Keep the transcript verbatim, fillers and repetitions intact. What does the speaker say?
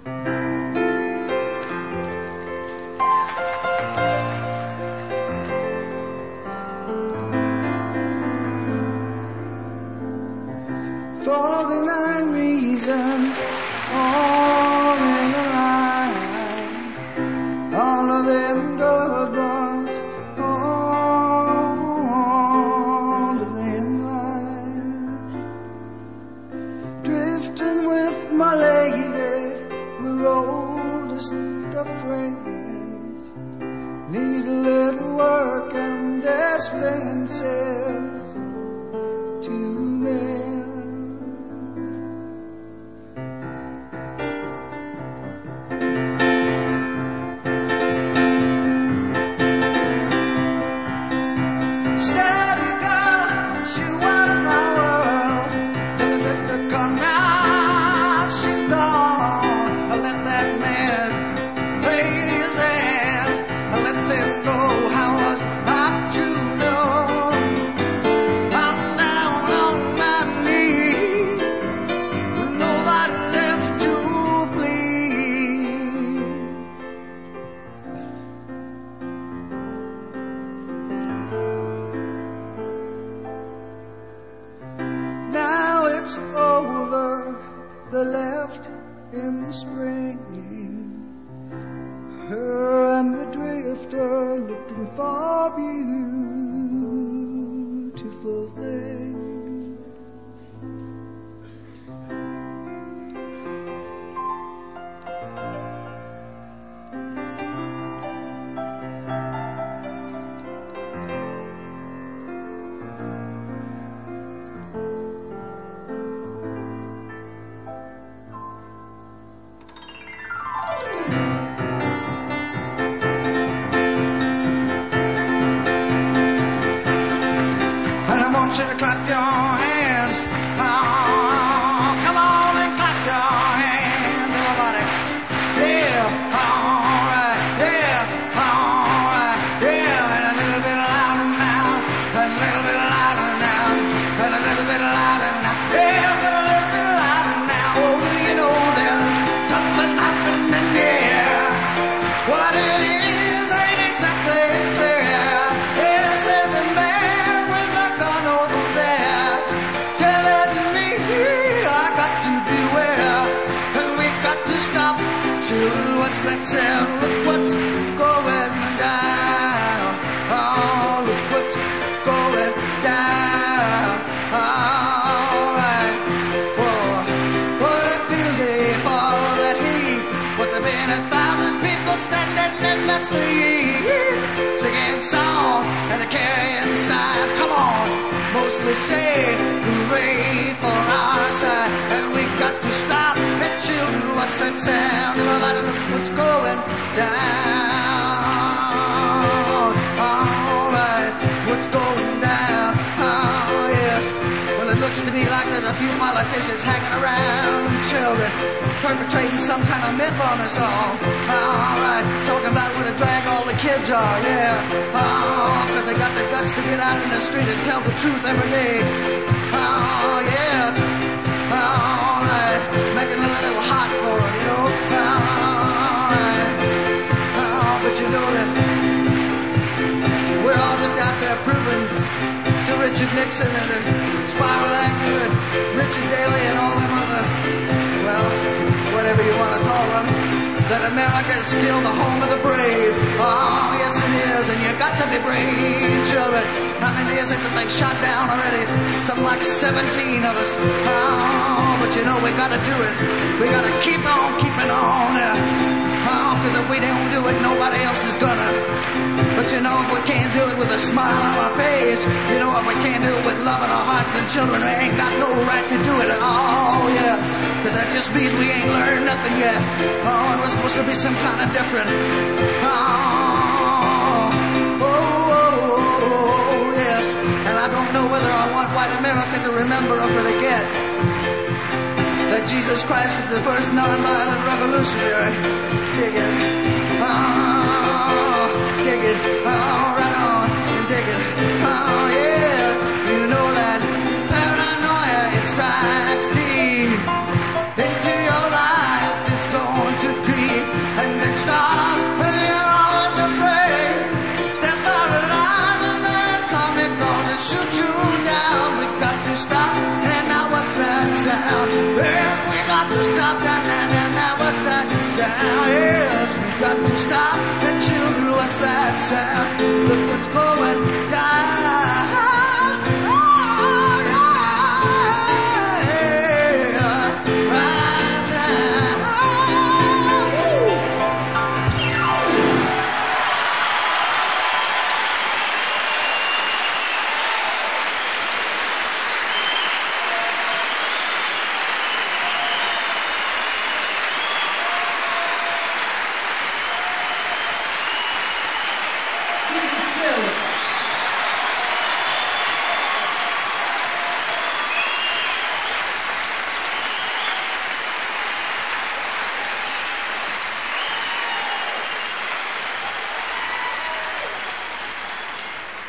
Forty-nine reasons, all in a line, all of them good ones, all of them lies. Drifting with my lady, we're oldest of friends, need a little work and expenses to mend. Now it's over, the left in the spring, her and the drifter looking for beautiful things. I want you to clap your hands. Oh, come on and clap your hands, everybody. Yeah, all right, yeah, all right, yeah. And a little bit louder now, and a little bit louder now, and a little bit louder now. Yes, and a little bit louder now. Oh, you know there's something happening here. What it is ain't exactly clear. Yes, there's a man with a gun over there telling me I got to beware, and we got to stop. Children, what's that sound? Look what's going down. Oh, look what's going down. All right. Oh, what a field day for the heat. Must have been a thousand people standing in the street, singing songs and carrying signs. Come on, mostly say hooray for our side, and we got to stop. And children, what's that sound? Everybody look what's going down. All right, what's going down? Oh yes. Well, it looks to me like there's a few politicians hanging around children, perpetrating some kind of myth on us all. All right, talking about what a drag all the kids are, yeah. Oh, because they got the guts to get out in the street and tell the truth every day. Oh, yes. All right, making it a little hot for them, you know. All right. Oh, but you know that we're all just out there proving to Richard Nixon and to Spiral Agnew and Richard Daley and all them other, well, whatever you want to call them, that America is still the home of the brave. Oh, yes it is, and you got to be brave, children. How many is it that they shot down already? Something like seventeen of us. Oh, but you know we got to do it. We got to keep on keeping on. Oh, because if we don't do it, nobody else is gonna. But you know, if we can't do it with a smile on our face, you know, if we can't do it with love in our hearts, then children, we ain't got no right to do it at all, yeah. Because that just means we ain't learned nothing yet. Oh, and we're supposed to be some kind of different. Oh, oh, oh, oh, yes. And I don't know whether I want white America to remember or forget that Jesus Christ was the first nonviolent revolutionary. Dig it. Oh, dig it. Oh, right on. And dig it. Oh, yes. You know that paranoia, it strikes deep into your life. It's going to blinding stars, well, you're always afraid. Step out of line and they're coming, gonna shoot you down. We got to stop, and now what's that sound? Well, we got to stop, and now, and now what's that sound? Yes, we got to stop, the children, what's that sound? Look what's going down.